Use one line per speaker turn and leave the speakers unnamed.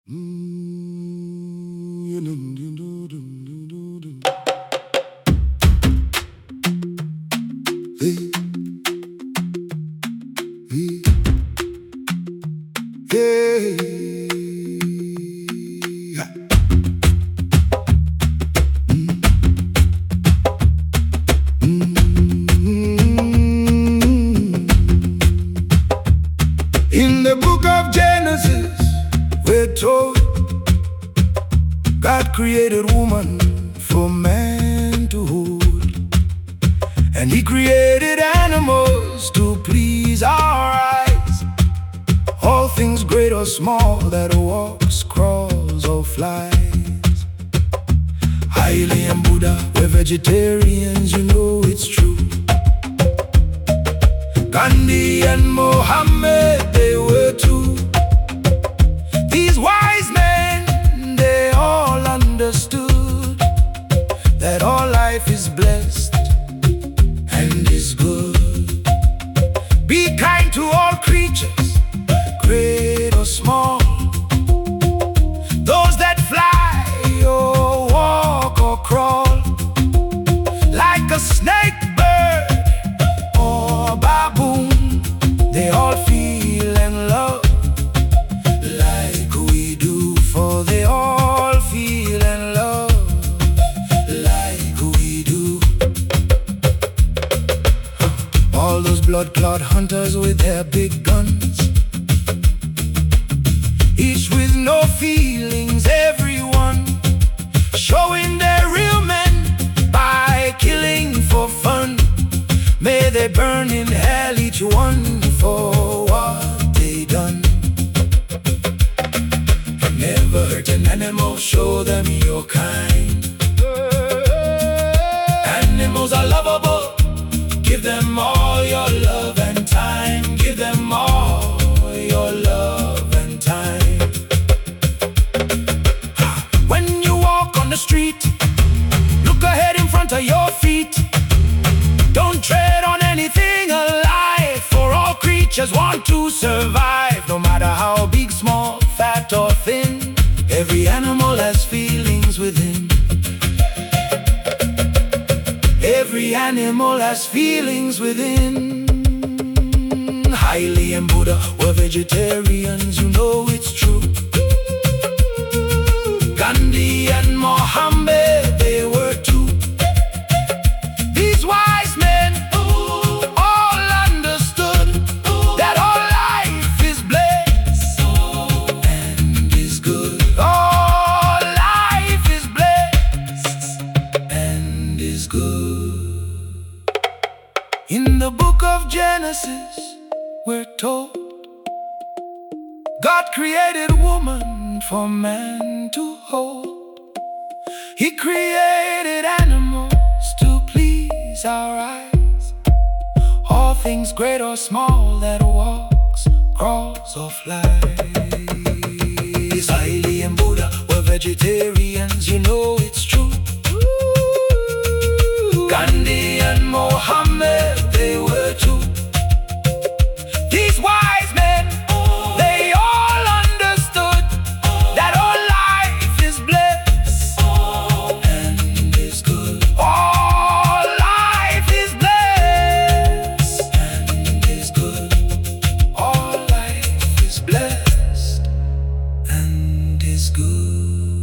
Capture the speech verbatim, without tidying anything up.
In the book of Genesis, we're told God created woman for man to hold, and He created animals to please our eyes. All things great or small, that walks, crawls, or flies. Haile and Buddha were vegetarians, you know it's true. Gandhi and Mohammed, they were too. These wise men, they all understood that all life is blessed and is good. Be kind to all creatures, great or small. Those that fly or walk or crawl, like a snake, bird, or baboon. They all feel and love like we do, for they all feel and love like we do. All those blood clot hunters with their big guns, each with no feelings, everyone showing their real men by killing for fun. May they burn in hell, each one for what they done. Never hurt an animal, show them you're kind. Animals are lovable, give them all your love and time. Give them all your love and time. When you walk on the street, look ahead in front of your feet. Don't tread on anything alive, for all creatures want to survive. No matter how big, small, fat or thin, every animal has feelings within. Every animal has feelings within. Haile and Buddha were vegetarians, you know it's true. Gandhi and Mohammed, they were too. These wise men all understood that all life is blessed and is good. All life is blessed and is good. In the book of Genesis, we're told God created woman for man to hold. He created animals to please our eyes. All things great or small, that walks, crawls, or flies. Haile and Buddha were vegetarians, you know it's true. Gandhi and Mohammed, they were too. These wise men, they all understood that all life is blessed and is good. All life is blessed and is good. All life is blessed and is good.